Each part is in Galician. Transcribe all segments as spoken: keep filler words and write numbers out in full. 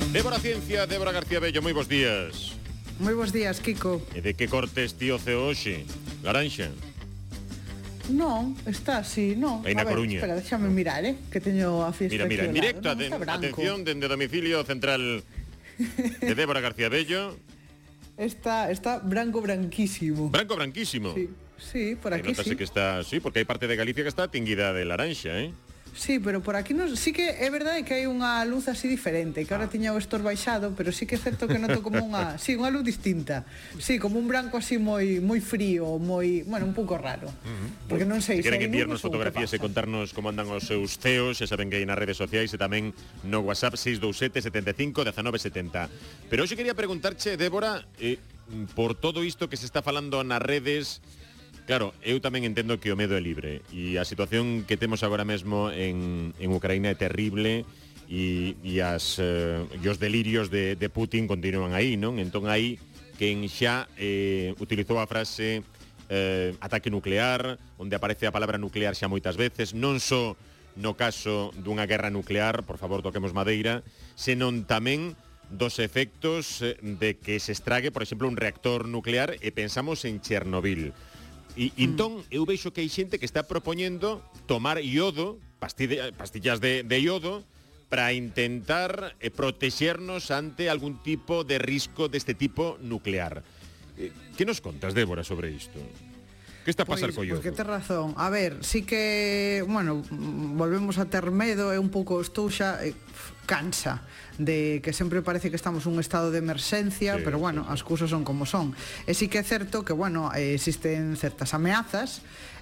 Débora Ciencia, Débora García Bello, moi bons días. Moi bons días, Kiko. E de que cortes ti o ceo hoxe? Laranxa? Non, está así, non. Aí na A ver, Coruña. Espera, déxame mirar, eh, que teño a fiesta Mira, mira, en aquí ao directo, lado. Non, aten- está branco. atención, dende o domicilio central de Débora García Bello. Está, está branco branquísimo. Branco branquísimo. Sí, sí, por E aquí notase sí. que está, sí, porque hai parte de Galicia que está tinguida de laranxa, eh? Sí, pero por aquí non, sí que é verdade que hai unha luz así diferente, que ahora tiña o estor baixado, pero sí que é certo que noto como unha, sí, unha luz distinta. Sí, como un branco así moi moi frío, moi, bueno, un pouco raro. Uh-huh. Porque non sei se queren hai enviarnos nubes ou fotografías e que pasa. contarnos como andan os seus ceos, xa saben que hai nas redes sociais e tamén no WhatsApp seis dous sete, setenta e cinco, dezanove setenta. Pero hoxe quería preguntarche, Débora, eh, por todo isto que se está falando nas redes. Claro, eu tamén entendo que o medo é libre e a situación que temos agora mesmo en, en Ucraína é terrible e, e, as, eh, e os delirios de, de Putin continúan aí, non? Entón aí quen xa eh, utilizou a frase eh, ataque nuclear, onde aparece a palabra nuclear xa moitas veces, non só no caso dunha guerra nuclear, por favor toquemos madeira, senón tamén dos efectos de que se estrague, por exemplo, un reactor nuclear e pensamos en Chernobyl. E entón eu vexo que hai xente que está propoñendo tomar iodo, pastilla, pastillas de, de iodo, para intentar eh, protexernos ante algún tipo de risco deste tipo nuclear. Eh, que nos contas, Débora, sobre isto? Que está a pasar Pois, co iodo? Pois que tes razón. A ver, sí que, bueno, volvemos a ter medo, é un pouco estou xa eh, cansa de que sempre parece que estamos nun estado de emerxencia, sí, pero bueno, sí, sí. as cousas son como son. E sí que é certo que, bueno, eh, existen certas ameazas,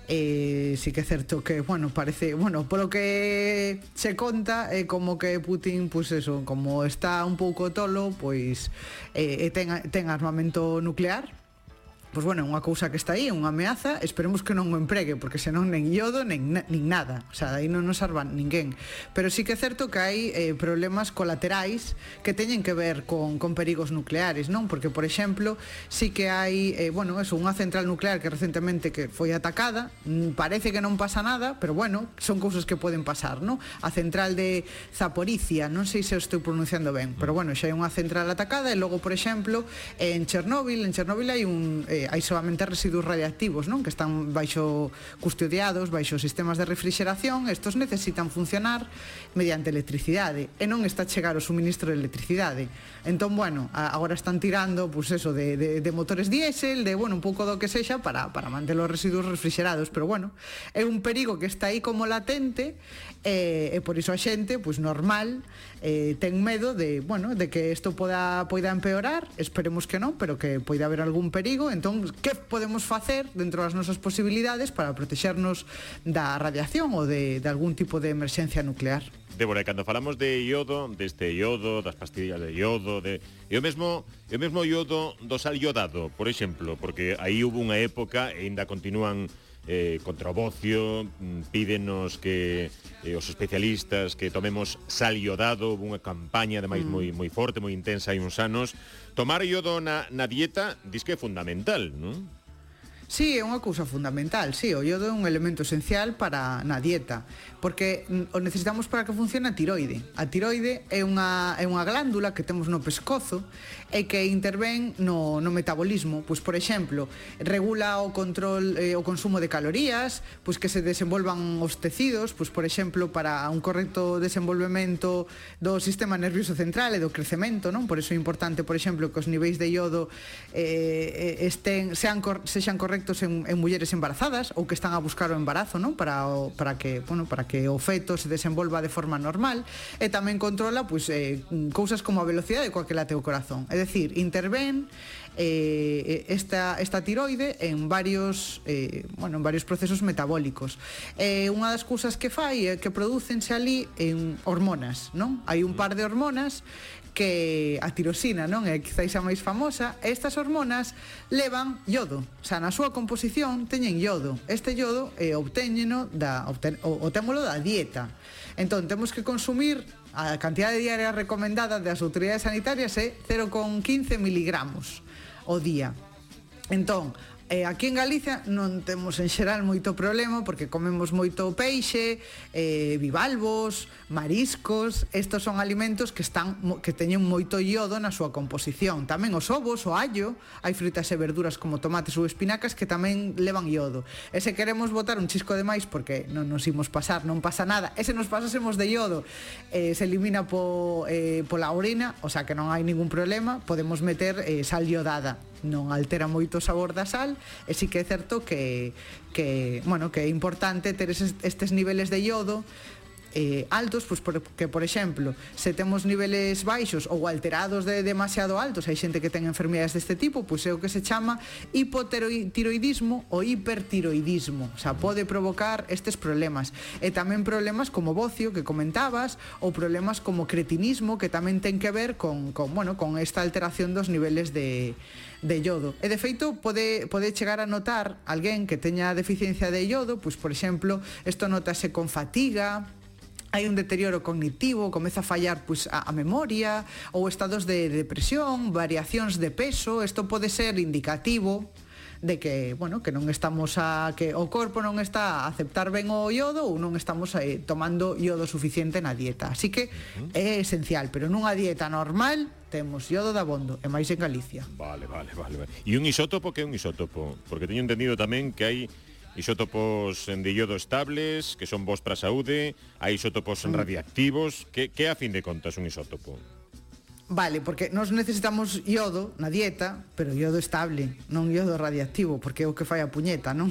e sí que é certo que, bueno, parece, bueno, polo que se conta é eh, como que Putin, pois pues eso, como está un pouco tolo, pois eh, ten, ten armamento nuclear. Pois bueno, é unha cousa que está aí, unha ameaza, esperemos que non o empregue, porque senón nen iodo, nen, nin nada, o sea, aí non nos salva ninguén. Pero sí que é certo que hai eh, problemas colaterais que teñen que ver con, con perigos nucleares, non? Porque, por exemplo, sí que hai, eh, bueno, eso, unha central nuclear que recentemente que foi atacada, parece que non pasa nada, pero bueno, son cousas que poden pasar, non? A central de Zaporizhia, non sei se o estou pronunciando ben, pero bueno, xa hai unha central atacada, e logo, por exemplo, en Chernobyl, en Chernobyl hai un... Eh, hai solamente residuos radiactivos, non? Que están baixo custodiados, baixo sistemas de refrigeración, estos necesitan funcionar mediante electricidade e non está a chegar o suministro de electricidade. Entón, bueno, agora están tirando, pois pues eso, de, de, de motores diésel, de, bueno, un pouco do que sexa para, para manter os residuos refrigerados, pero bueno, é un perigo que está aí como latente e, e por iso a xente, pois pues, normal, eh, ten medo de, bueno, de que isto poda, poida empeorar, esperemos que non, pero que poida haber algún perigo. Entón, que podemos facer dentro das nosas posibilidades para protexernos da radiación ou de, de algún tipo de emerxencia nuclear? Débora, cando falamos de iodo, deste iodo, das pastillas de iodo, de e o mesmo, e o mesmo iodo do sal iodado, por exemplo, porque aí hubo unha época e ainda continúan eh, contra o bocio, pídenos que eh, os especialistas que tomemos sal iodado, hubo unha campaña ademais mm. moi moi forte, moi intensa hai uns anos. Tomar iodo na, na dieta dis que é fundamental, non? Sí, é unha cousa fundamental, sí, o iodo é un elemento esencial para na dieta, porque o necesitamos para que funcione a tiroide. A tiroide é unha, é unha glándula que temos no pescozo e que intervén no, no metabolismo, pois por exemplo, regula o control, eh, o consumo de calorías, pois que se desenvolvan os tecidos, pois por exemplo, para un correcto desenvolvemento do sistema nervioso central e do crecemento, non? Por iso é importante, por exemplo, que os niveis de iodo eh, estén, sean, sexan correctos En, en mulleres embarazadas ou que están a buscar o embarazo, non? Para, o, para que, bueno, para que o feto se desenvolva de forma normal, e tamén controla pois, eh, cousas como a velocidade coa que late o corazón. É dicir, intervén eh, esta, esta tiroide en varios, eh, bueno, en varios procesos metabólicos. Eh, unha das cousas que fai é que producense ali en hormonas, non? Hai un par de hormonas que a tirosina, non? É quizáis a máis famosa. Estas hormonas levan iodo, o sea, na súa composición teñen iodo. Este iodo eh, obtéñeno da, obten, o, o témolo da dieta. Entón, temos que consumir a cantidade diaria recomendada das autoridades sanitarias é cero coma quince miligramos ao día. Entón, Eh, aquí en Galicia non temos en xeral moito problema porque comemos moito peixe, eh, bivalvos, mariscos. Estos son alimentos que están que teñen moito iodo na súa composición. Tamén os ovos, o allo, hai frutas e verduras como tomates ou espinacas que tamén levan iodo. E se queremos botar un chisco de máis porque non nos imos pasar, non pasa nada. E se nos pasásemos de iodo, eh, se elimina po, eh, pola orina, o sea que non hai ningún problema. Podemos meter eh, sal iodada, non altera moito o sabor da sal, e sí que é certo que, que, bueno, que é importante ter eses, estes niveles de iodo eh, altos, pois porque, por exemplo, se temos niveles baixos ou alterados de demasiado altos, hai xente que ten enfermedades deste tipo, pois é o que se chama hipotiroidismo ou hipertiroidismo, o sea, pode provocar estes problemas, e tamén problemas como bocio que comentabas, ou problemas como cretinismo, que tamén ten que ver con, con, bueno, con esta alteración dos niveles de de iodo. E de feito pode, pode chegar a notar alguén que teña deficiencia de iodo, pois por exemplo, isto notase con fatiga, hai un deterioro cognitivo, comeza a fallar pois, a, a memoria, ou estados de depresión, variacións de peso. Isto pode ser indicativo de que, bueno, que non estamos a que o corpo non está a aceptar ben o iodo ou non estamos eh, tomando iodo suficiente na dieta. Así que é esencial, pero nunha dieta normal temos iodo de abondo, e máis en Galicia. Vale, vale, vale, vale. E un isótopo, que é un isótopo? Porque teño entendido tamén que hai isótopos de iodo estables, que son bons para a saúde, hai isótopos mm. radiactivos. Que, que a fin de contas un isótopo? Vale, porque nós necesitamos iodo na dieta, pero iodo estable, non iodo radiactivo, porque é o que fai a puñeta, non?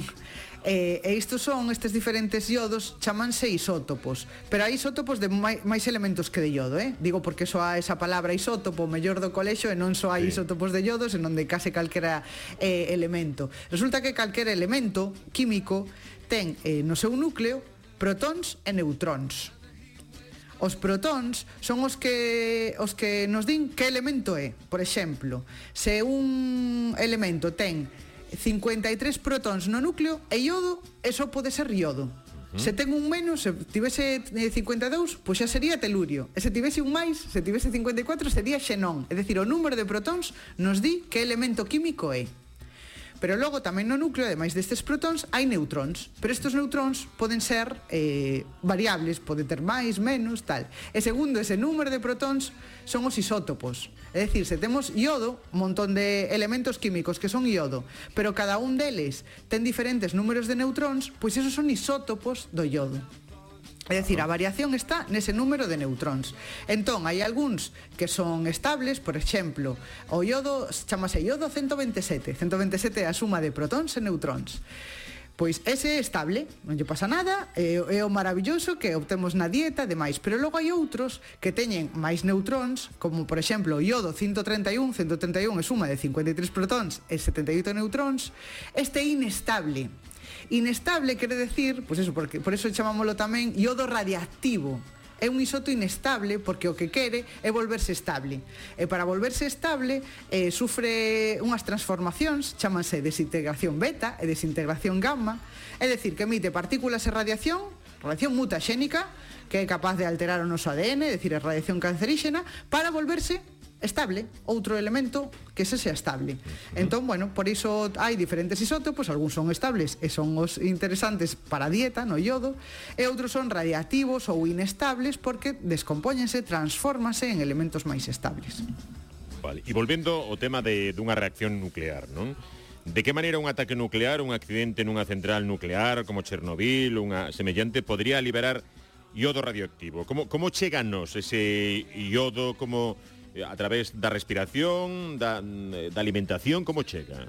E, e isto son, estes diferentes iodos, chamanse isótopos, pero hai isótopos de máis, máis elementos que de iodo, eh? Digo porque soa esa palabra isótopo mellor do colexo, e non só hai sí. isótopos de iodo, senón de case calquera eh, elemento. Resulta que calquera elemento químico ten eh, no seu núcleo protóns e neutróns. Os protóns son os que os que nos din que elemento é. Por exemplo, se un elemento ten cincuenta e tres protóns no núcleo e iodo, eso pode ser iodo. Uh-huh. Se ten un menos, se tivese cincuenta e dous, pois xa sería telurio. E se tivese un máis, se tivese cincuenta e catro, sería xenón. É dicir, o número de protóns nos di que elemento químico é. Pero logo tamén no núcleo, ademais destes protóns, hai neutróns. Pero estes neutróns poden ser eh, variables, pode ter máis, menos, tal. E segundo ese número de protóns son os isótopos. É dicir, se temos iodo, un montón de elementos químicos que son iodo, pero cada un deles ten diferentes números de neutróns, pois esos son isótopos do iodo. É dicir, a variación está nese número de neutróns. Entón, hai algúns que son estables, por exemplo, o iodo, chamase iodo ciento veintesete. ciento veintesete é a suma de protóns e neutróns. Pois ese é estable, non lle pasa nada, é, é o maravilloso que obtemos na dieta, demais. Pero logo hai outros que teñen máis neutróns, como, por exemplo, o iodo ciento treinta e un. ciento treinta e un é suma de cincuenta e tres protóns e setenta e oito neutróns. Este é inestable. Inestable quere decir, pois eso, porque por eso chamámoslo tamén iodo radiactivo. É un isoto inestable porque o que quere é volverse estable. E para volverse estable eh, sufre unhas transformacións, chámanse desintegración beta e desintegración gamma, é dicir, que emite partículas e radiación, radiación mutaxénica, que é capaz de alterar o noso A D N, é dicir, a radiación cancerígena, para volverse estable, outro elemento que se sea estable. Entón, bueno, por iso hai diferentes isótopos, algúns son estables e son os interesantes para a dieta, no iodo, e outros son radiactivos ou inestables porque descompóñense, transfórmase en elementos máis estables. Vale, e volvendo ao tema de dunha reacción nuclear, non? De que maneira un ataque nuclear, un accidente nunha central nuclear como Chernobyl, unha semellante, podría liberar iodo radioactivo? Como, como cheganos ese iodo, como a través da respiración, da, da alimentación, como chega?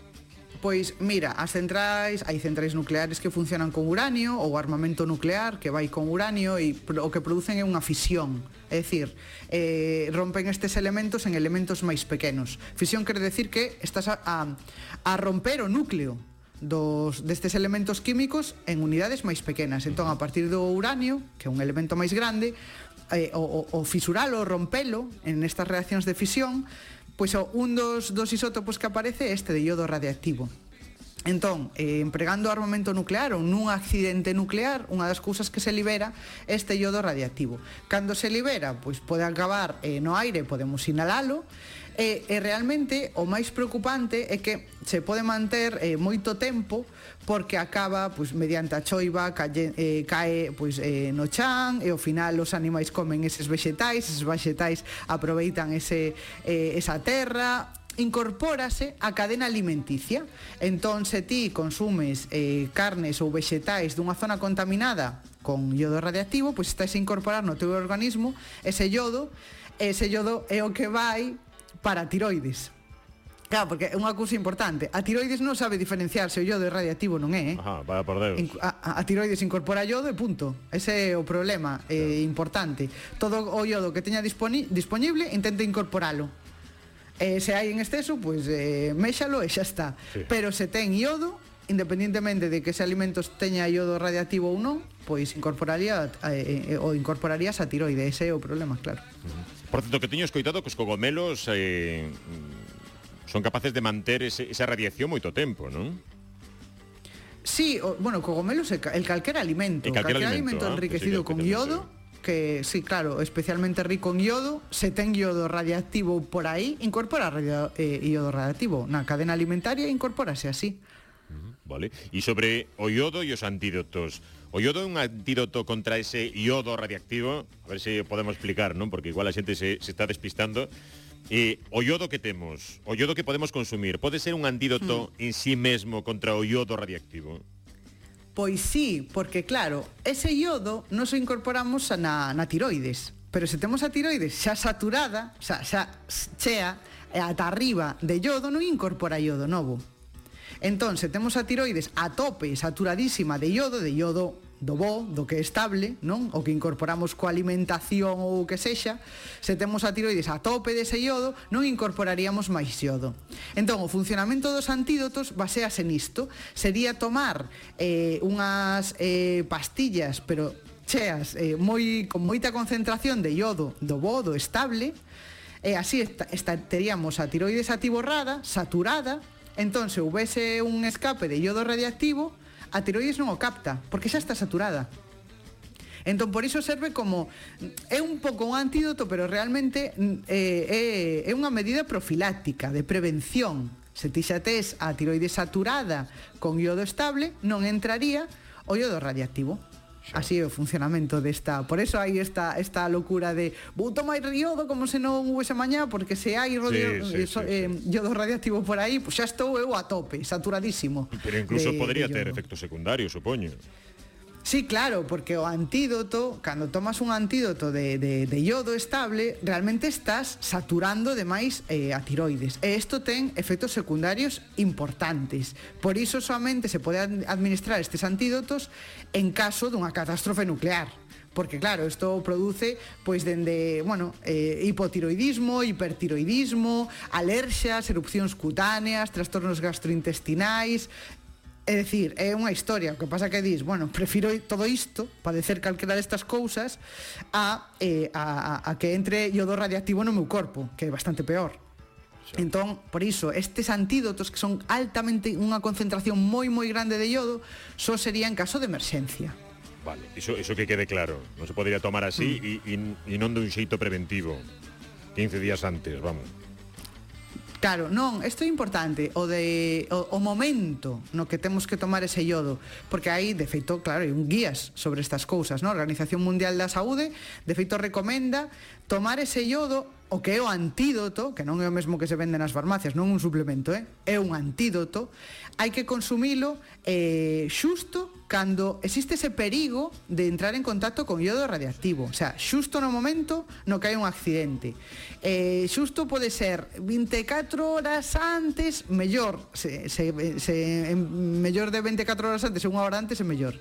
Pois, mira, as centrais, hai centrais nucleares que funcionan con uranio, ou armamento nuclear que vai con uranio, e o que producen é unha fisión. É dicir, eh, rompen estes elementos en elementos máis pequenos. Fisión quere decir que estás a, a, a romper o núcleo dos, destes elementos químicos en unidades máis pequenas. Entón, a partir do uranio, que é un elemento máis grande, Eh, o, o fisuralo, o rompelo en estas reaccións de fisión, pois o, un dos, dos isótopos que aparece é este de iodo radiactivo. Entón, eh, empregando armamento nuclear ou nun accidente nuclear, unha das cousas que se libera é este iodo radiactivo. Cando se libera, pois pode acabar eh, no aire, podemos inhalalo, e, e realmente o máis preocupante é que se pode manter eh, moito tempo porque acaba, pois, mediante a choiva cae, eh, cae pois, eh, no chan e ao final os animais comen eses vexetais, eses vexetais aproveitan ese, eh, esa terra, incorpórase á cadena alimenticia. Entón, se ti consumes eh, carnes ou vexetais dunha zona contaminada con iodo radiactivo, pois estás a incorporar no teu organismo ese iodo, ese iodo é o que vai para a tiroides. Claro, porque é unha cousa importante. A tiroides non sabe diferenciar se o iodo é radiactivo ou non é, eh? Ajá, vaya por Deus. A, a tiroides incorpora iodo e punto. Ese é o problema eh, claro. Importante. Todo o iodo que teña disponi disponible, intenta incorporalo. Eh, se hai en exceso, pois eh, méxalo e xa está. Sí. Pero se ten iodo, independentemente de que ese alimentos teña iodo radiactivo ou non, pois incorporaría eh, eh, ou incorporarías a tiroide. Ese é o problema, claro. Uh-huh. Por certo, que teño escoitado que os cogomelos eh, son capaces de manter ese, esa radiación moito tempo, non? Sí, o, bueno, cogomelos é el calquera alimento, el calquera calquera alimento, alimento ah, enriquecido sí, con iodo, que sí, claro, especialmente rico en iodo, se ten iodo radiactivo por aí, incorpora radio, eh, iodo radiactivo na cadena alimentaria e incorpórase así. Uh-huh, vale. E sobre o iodo e os antídotos. O iodo é un antídoto contra ese iodo radiactivo, a ver se podemos explicar, non? Porque igual a xente se, se está despistando. Eh, o iodo que temos, o iodo que podemos consumir, pode ser un antídoto mm. en sí mesmo contra o iodo radiactivo? Pois sí, porque claro, ese iodo nos o incorporamos na, na tiroides, pero se temos a tiroides xa saturada, xa, xa chea, e ata arriba de iodo non incorpora iodo novo. Entón, se temos a tiroides a tope, saturadísima de iodo, de iodo do bo, do que é estable, non? O que incorporamos coa alimentación ou o que sexa, se temos a tiroides a tope dese iodo, non incorporaríamos máis iodo. Entón, o funcionamento dos antídotos basease nisto. Sería tomar eh, unhas eh, pastillas, pero cheas, eh, moi, con moita concentración de iodo do bo, do estable, e así esta, esta, teríamos a tiroides atiborrada, saturada. Entón, se houvese un escape de iodo radiactivo, a tiroides non o capta, porque xa está saturada. Entón, por iso serve como... É un pouco un antídoto, pero realmente eh, é, é unha medida profiláctica, de prevención. Se ti xa tes a tiroides saturada con iodo estable, non entraría o iodo radiactivo. Así é o funcionamento desta. Por eso hai esta esta locura de vou tomar iodo como se non houvese mañá, porque se hai rodio, sí, sí, so, sí, eh, sí. iodo radiactivo por aí, pois pues xa estou eu a tope, saturadísimo. Pero incluso de, podría de ter efectos secundarios, supoño. Sí, claro, porque o antídoto, cando tomas un antídoto de, de, de iodo estable, realmente estás saturando demais eh, a tiroides. E isto ten efectos secundarios importantes. Por iso somente se pode administrar estes antídotos en caso dunha catástrofe nuclear. Porque claro, isto produce pois dende, bueno, eh, hipotiroidismo, hipertiroidismo, alerxias, erupcións cutáneas, trastornos gastrointestinais. É dicir, é unha historia. O que pasa que dis, bueno, prefiro todo isto, padecer calquera destas cousas, a, eh, a, a, a que entre iodo radiactivo no meu corpo, que é bastante peor. Sí. Entón, por iso, estes antídotos que son altamente unha concentración moi moi grande de iodo, só sería en caso de emerxencia. Vale, iso, iso que quede claro. Non se podería tomar así mm. e non dun xeito preventivo. quince días antes, vamos. Claro, non, isto é importante, o de o, o momento no que temos que tomar ese iodo, porque aí, de feito, claro, hai un guías sobre estas cousas, non? A Organización Mundial da Saúde, de feito, recomenda tomar ese iodo, o que é o antídoto, que non é o mesmo que se vende nas farmacias, non un suplemento, eh? É un antídoto, hai que consumilo eh, xusto cando existe ese perigo de entrar en contacto con iodo radiactivo, o sea, xusto no momento no que hai un accidente. Eh, xusto pode ser vinte e catro horas antes, mellor, se, se, se, en, mellor de vinte e catro horas antes, unha hora antes é mellor.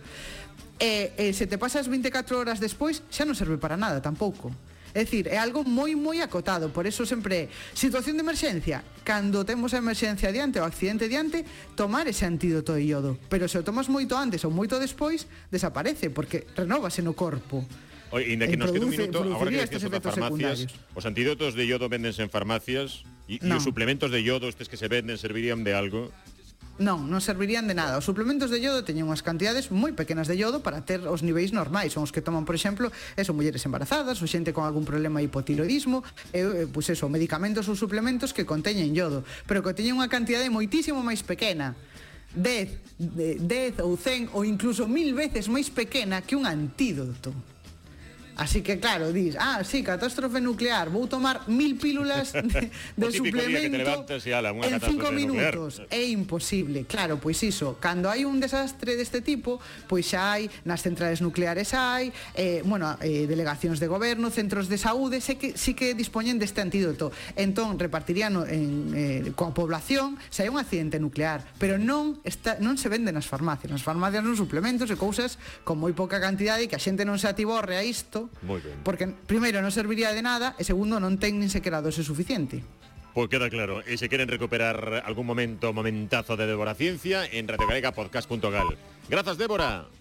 E eh, se te pasas vinte e catro horas despois, xa non serve para nada tampouco. É dicir, é algo moi moi acotado. Por eso sempre, situación de emerxencia, cando temos a emerxencia diante o accidente diante, tomar ese antídoto de iodo. Pero se o tomas moito antes ou moito despois, desaparece, porque renóvase no corpo. Oye, inda que nos quede un minuto, agora que decías das farmacias, os antídotos de iodo véndense en farmacias e, no. e os suplementos de iodo estes que se venden servirían de algo? Non, non servirían de nada. Os suplementos de yodo teñen unhas cantidades moi pequenas de yodo para ter os niveis normais. Son os que toman, por exemplo, eso, mulleres embarazadas, ou xente con algún problema de hipotiroidismo, e, pois eso, medicamentos ou suplementos que conteñen yodo, pero que teñen unha cantidade moitísimo máis pequena. dez, dez ou cen ou incluso mil veces máis pequena que un antídoto. Así que claro, dis, ah, sí, catástrofe nuclear, vou tomar mil pílulas de, de suplemento ala, en cinco minutos. Nuclear. É imposible. Claro, pois iso, cando hai un desastre deste tipo, pois xa hai, nas centrales nucleares hai, eh, bueno, eh, delegacións de goberno, centros de saúde, sé que sí que dispoñen deste antídoto. Entón, repartirían en, eh, coa población se hai un accidente nuclear, pero non está, non se vende nas farmacias. Nas farmacias non suplementos e cousas con moi pouca cantidade e que a xente non se atiborre a isto. Moi ben. Porque, primeiro, non serviría de nada e, segundo, non ten nin sequera dose suficiente. Pois queda claro. E se queren recuperar algún momento, momentazo de Débora Ciencia, en radiogalegapodcast punto gal. Grazas, Débora.